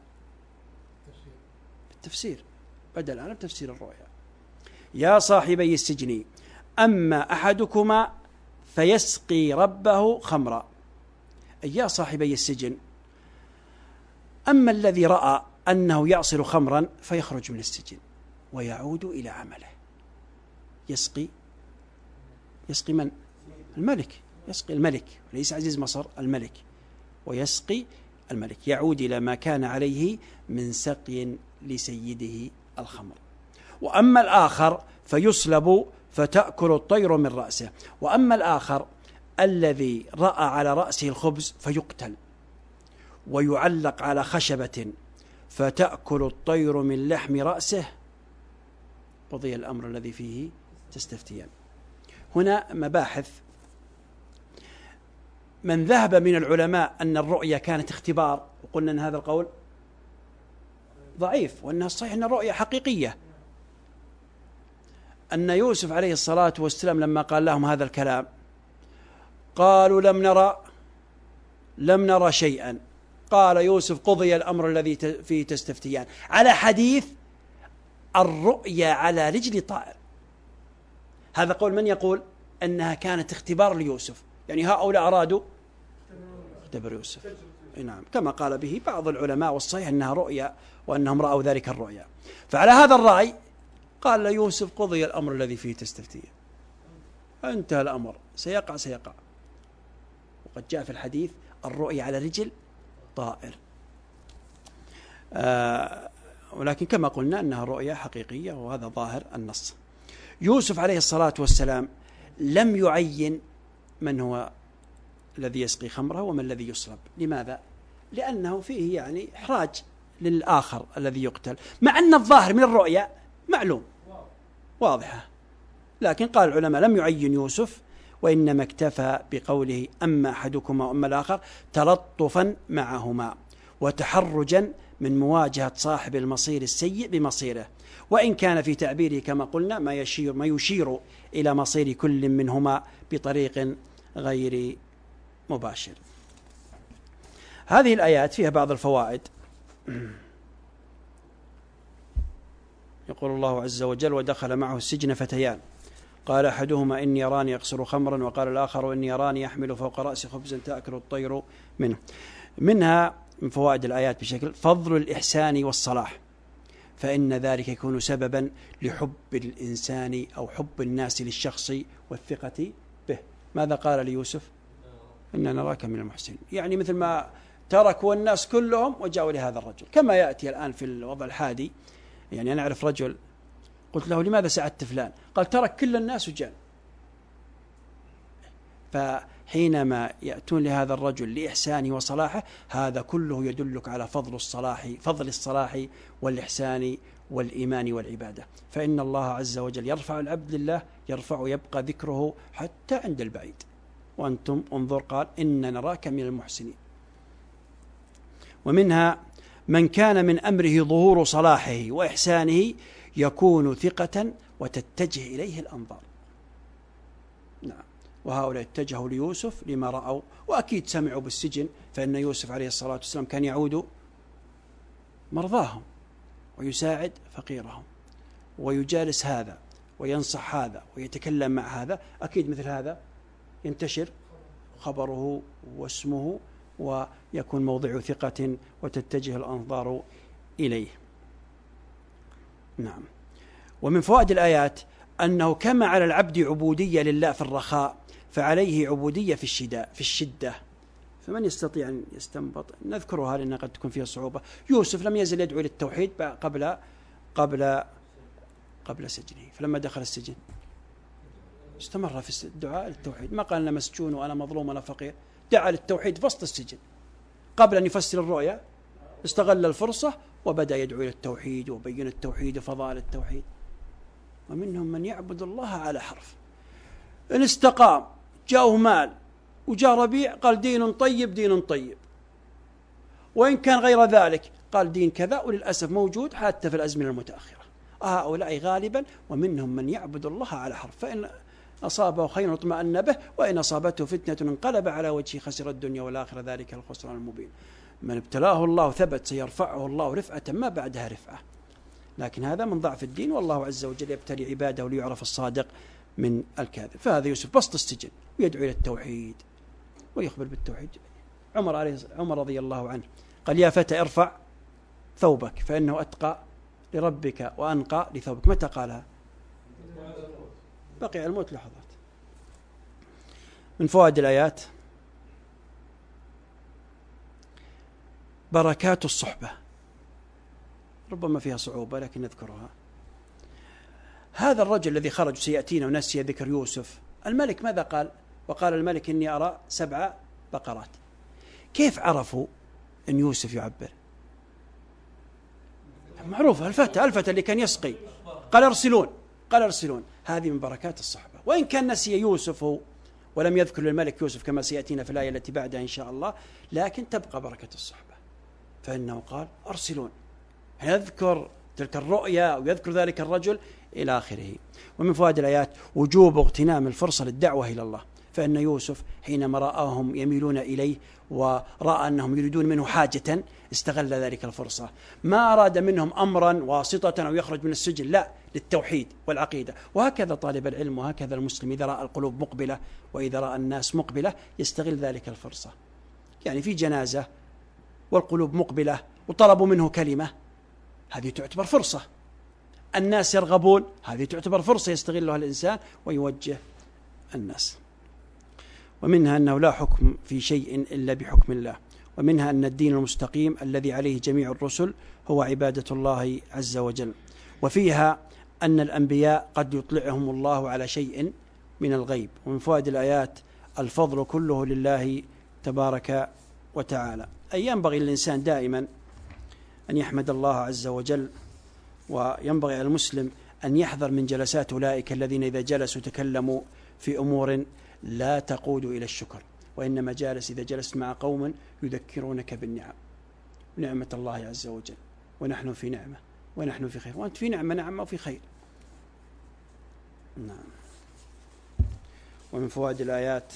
بالتفسير، بدأ الآن بتفسير الرؤيا. يا صاحبي السجن أما أحدكما فيسقي ربه خمرا، أي يا صاحبي السجن، أما الذي رأى أنه يعصر خمرا فيخرج من السجن ويعود إلى عمله. يسقي يسقي من؟ الملك، يسقي الملك، ليس عزيز مصر، الملك، ويسقي الملك، يعود إلى ما كان عليه من سقي لسيده الخمر. وأما الآخر فيصلب فتأكل الطير من رأسه. وأما الآخر الذي رأى على رأسه الخبز فيقتل ويعلق على خشبة فتأكل الطير من لحم رأسه، قضي الأمر الذي فيه تستفتيان. هنا مباحث. من ذهب من العلماء أن الرؤيا كانت اختبار، وقلنا أن هذا القول ضعيف، وأنها الصحيح أن الرؤيا حقيقية، أن يوسف عليه الصلاة والسلام لما قال لهم هذا الكلام قالوا لم نرى لم نرى شيئا، قال يوسف قضي الأمر الذي فيه تستفتيان، على حديث الرؤيا على رجل طائر. هذا قول من يقول أنها كانت اختبار ليوسف، يعني هؤلاء أرادوا اختبار يوسف، نعم، كما قال به بعض العلماء، والصحيح أنها رؤيا وأنهم رأوا ذلك الرؤيا. فعلى هذا الرأي قال ليوسف قضي الأمر الذي فيه تستفتيان، انتهى الأمر، سيقع سيقع. وقد جاء في الحديث الرؤيا على رجل طائر. آه ولكن كما قلنا أنها رؤية حقيقية، وهذا ظاهر النص. يوسف عليه الصلاة والسلام لم يعين من هو الذي يسقي خمره ومن الذي يصلب. لماذا؟ لأنه فيه يعني إحراج للآخر الذي يقتل، مع أن الظاهر من الرؤيا معلوم واضحة. لكن قال العلماء لم يعين يوسف، وإنما اكتفى بقوله أما أحدكما وأما الآخر تلطفا معهما وتحرجا من مواجهة صاحب المصير السيء بمصيره، وإن كان في تعبيره كما قلنا ما يشير, ما يشير إلى مصير كل منهما بطريق غير مباشر. هذه الآيات فيها بعض الفوائد. يقول الله عز وجل: ودخل معه السجن فتيان قال أحدهما إني أراني أقصر خمرا وقال الآخر إني أراني أحمل فوق رأسي خبزا تأكل الطير منه. منها من فوائد الآيات بشكل فضل الإحسان والصلاح، فإن ذلك يكون سببا لحب الإنسان أو حب الناس للشخص والثقة به. ماذا قال ليوسف؟ إننا نراك من المحسنين، يعني مثل ما تركوا الناس كلهم وجاءوا لهذا الرجل، كما يأتي الآن في الوضع الحادي. يعني أنا أعرف رجل قلت له لماذا ساعدت فلان؟ قال ترك كل الناس وجاء. فحينما يأتون لهذا الرجل لإحسانه وصلاحه، هذا كله يدلك على فضل الصلاح فضل الصلاح والإحسان والإيمان والعبادة. فإن الله عز وجل يرفع العبد لله، يرفع يبقى ذكره حتى عند البعيد. وأنتم انظر قال إن نراك من المحسنين. ومنها من كان من أمره ظهور صلاحه وإحسانه يكون ثقة وتتجه إليه الأنظار. نعم، وهؤلاء اتجهوا ليوسف لما رأوا، وأكيد سمعوا بالسجن، فإن يوسف عليه الصلاة والسلام كان يعود مرضاهم ويساعد فقيرهم ويجالس هذا وينصح هذا ويتكلم مع هذا. أكيد مثل هذا ينتشر خبره واسمه ويكون موضع ثقة وتتجه الأنظار إليه. نعم. ومن فوائد الآيات أنه كما على العبد عبودية لله في الرخاء، فعليه عبودية في الشدة في الشدة. فمن يستطيع أن يستنبط؟ نذكرها لأنها قد تكون فيها صعوبة. يوسف لم يزل يدعو للتوحيد قبل قبل قبل سجنه، فلما دخل السجن استمر في الدعاء للتوحيد، ما قال أنا مسجون وأنا مظلوم وأنا فقير، دعا للتوحيد في وسط السجن. قبل أن يفسر الرؤيا استغل الفرصة وبدأ يدعو إلى التوحيد وبين التوحيد وفضائل التوحيد. ومنهم من يعبد الله على حرف، إن استقام جاءه مال وجاء ربيع قال دين طيب دين طيب، وإن كان غير ذلك قال دين كذا، وللأسف موجود حتى في الأزمنة المتأخرة. هؤلاء غالبا. ومنهم من يعبد الله على حرف، فإن أصابه خير اطمأن به، وإن أصابته فتنة انقلب على وجهه خسر الدنيا والآخرة ذلك الخسران المبين. من ابتلاه الله ثبت سيرفعه الله رفعة ما بعدها رفعة. لكن هذا من ضعف الدين، والله عز وجل يبتلي عباده ليعرف الصادق من الكاذب. فهذا يوسف بسط السجن ويدعو إلى التوحيد ويخبر بالتوحيد. عمر عليه عمر رضي الله عنه قال يا فتى ارفع ثوبك فإنه أتقى لربك وأنقى لثوبك. متى قالها؟ بقي الموت لحظات. من فوائد الآيات بركات الصحبة، ربما فيها صعوبة لكن نذكرها. هذا الرجل الذي خرج سيأتينا ونسي ذكر يوسف، الملك ماذا قال؟ وقال الملك إني أرى سبع بقرات. كيف عرفوا أن يوسف يعبر؟ معروف الفتى الفتى اللي كان يسقي، قال ارسلون قال ارسلون. هذه من بركات الصحبة. وإن كان نسي يوسف ولم يذكر للملك يوسف كما سيأتينا في الآية التي بعدها إن شاء الله، لكن تبقى بركة الصحبة، فإنه قال أرسلون، يذكر تلك الرؤيا ويذكر ذلك الرجل إلى آخره. ومن فوائد الآيات وجوب اغتنام الفرصة للدعوة إلى الله، فإن يوسف حينما رآهم يميلون إليه ورأى أنهم يريدون منه حاجة استغل ذلك الفرصة. ما أراد منهم أمرا واسطة أو يخرج من السجن، لا، للتوحيد والعقيدة. وهكذا طالب العلم وهكذا المسلم إذا رأى القلوب مقبلة وإذا رأى الناس مقبلة يستغل ذلك الفرصة. يعني في جنازة والقلوب مقبلة وطلبوا منه كلمة، هذه تعتبر فرصة. الناس يرغبون، هذه تعتبر فرصة يستغلها الإنسان ويوجه الناس. ومنها أنه لا حكم في شيء إلا بحكم الله، ومنها أن الدين المستقيم الذي عليه جميع الرسل هو عبادة الله عز وجل. وفيها أن الأنبياء قد يطلعهم الله على شيء من الغيب. ومن فوائد الآيات الفضل كله لله تبارك وتعالى. أي ينبغي للإنسان دائما أن يحمد الله عز وجل، وينبغي على المسلم أن يحذر من جلسات أولئك الذين إذا جلسوا تكلموا في أمور لا تقود إلى الشكر، وإنما جالس إذا جلست مع قوم يذكرونك بالنعم، نعمة الله عز وجل، ونحن في نعمة ونحن في خير، وأنت في نعمة نعمة وفي خير. نعم. ومن فوائد الآيات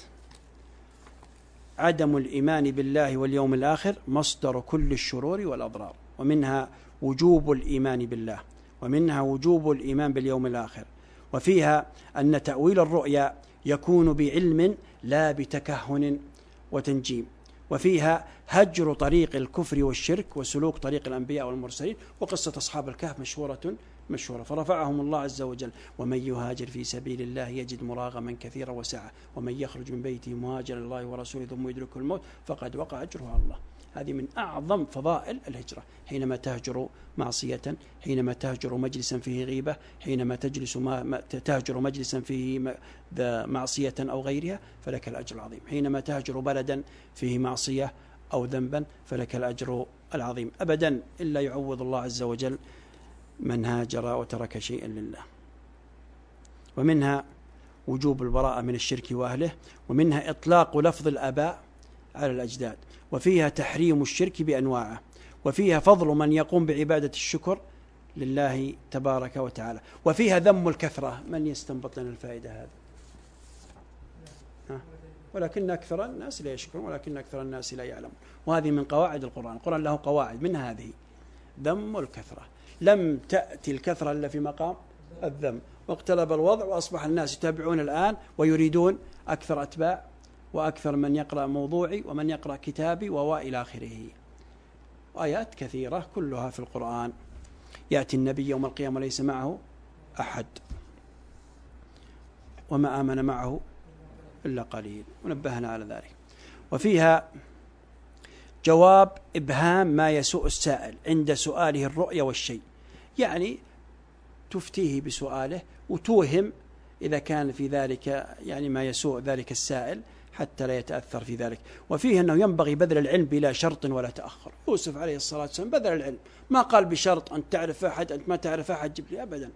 عدم الإيمان بالله واليوم الآخر مصدر كل الشرور والأضرار. ومنها وجوب الإيمان بالله، ومنها وجوب الإيمان باليوم الآخر. وفيها أن تأويل الرؤيا يكون بعلم لا بتكهن وتنجيم. وفيها هجر طريق الكفر والشرك وسلوك طريق الأنبياء والمرسلين. وقصة أصحاب الكهف مشهورة مشهورة فرفعهم الله عز وجل: ومن يهاجر في سبيل الله يجد مراغما كثيرا وسعة، ومن يخرج من بيته مهاجرا الله ورسوله ثم يدركه الموت فقد وقع أجره على الله. هذه من أعظم فضائل الهجرة، حينما تهجر معصية، حينما تهجر مجلسا فيه غيبة، حينما تجلس ما تهجر مجلسا فيه معصية أو غيرها فلك الأجر العظيم، حينما تهجر بلدا فيه معصية أو ذنبا فلك الأجر العظيم. أبدا إلا يعوض الله عز وجل من هاجر وترك شيئا لله. ومنها وجوب البراءة من الشرك وأهله. ومنها إطلاق لفظ الآباء على الأجداد. وفيها تحريم الشرك بأنواعه. وفيها فضل من يقوم بعبادة الشكر لله تبارك وتعالى. وفيها ذم الكثرة. من يستنبط لنا الفائدة هذه؟ ها؟ ولكن أكثر الناس لا يشكرون، ولكن أكثر الناس لا يعلمون. وهذه من قواعد القرآن. القرآن له قواعد، من هذه ذم الكثرة. لم تأتي الكثرة إلا في مقام الذم، واقتلب الوضع وأصبح الناس يتابعون الآن ويريدون أكثر أتباع وأكثر من يقرأ موضوعي ومن يقرأ كتابي وإلى آخره. آيات كثيرة كلها في القرآن. يأتي النبي يوم القيامة ليس معه أحد وما آمن معه إلا قليل، ونبهنا على ذلك. وفيها جواب إبهام ما يسوء السائل عند سؤاله الرؤيا والشيء، يعني تفتيه بسؤاله وتوهم إذا كان في ذلك يعني ما يسوء ذلك السائل حتى لا يتأثر في ذلك. وفيه أنه ينبغي بذل العلم بلا شرط ولا تأخر. يوسف عليه الصلاة والسلام بذل العلم، ما قال بشرط أن تعرف أحد، أنت ما تعرف أحد جيب لي، أبدا.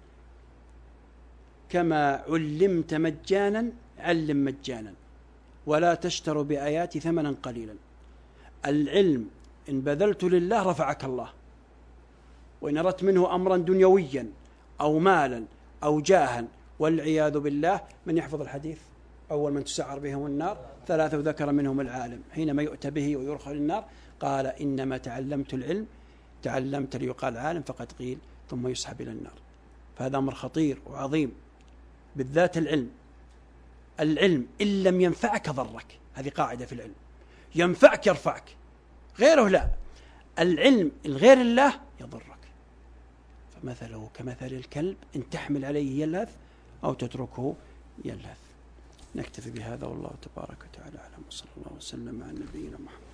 كما علمت مجانا علم مجانا ولا تشتروا بآياتي ثمنا قليلا. العلم إن بذلت لله رفعك الله، وإن أردت منه أمرا دنيويا أو مالا أو جاها والعياذ بالله. من يحفظ الحديث؟ أول من تسعر بهم النار ثلاثة ذكر منهم العالم، حينما يؤتى به ويرخل النار قال إنما تعلمت العلم، تعلمت ليقال عالم فقد قيل، ثم يسحب إلى النار. فهذا أمر خطير وعظيم، بالذات العلم. العلم إن لم ينفعك ضرك، هذه قاعدة في العلم، ينفعك يرفعك، غيره لا. العلم الغير الله يضرك. فمثله كمثل الكلب إن تحمل عليه يلهث أو تتركه يلهث. نكتفي بهذا والله تبارك وتعالى أعلم، وصلى الله وسلم على نبينا محمد.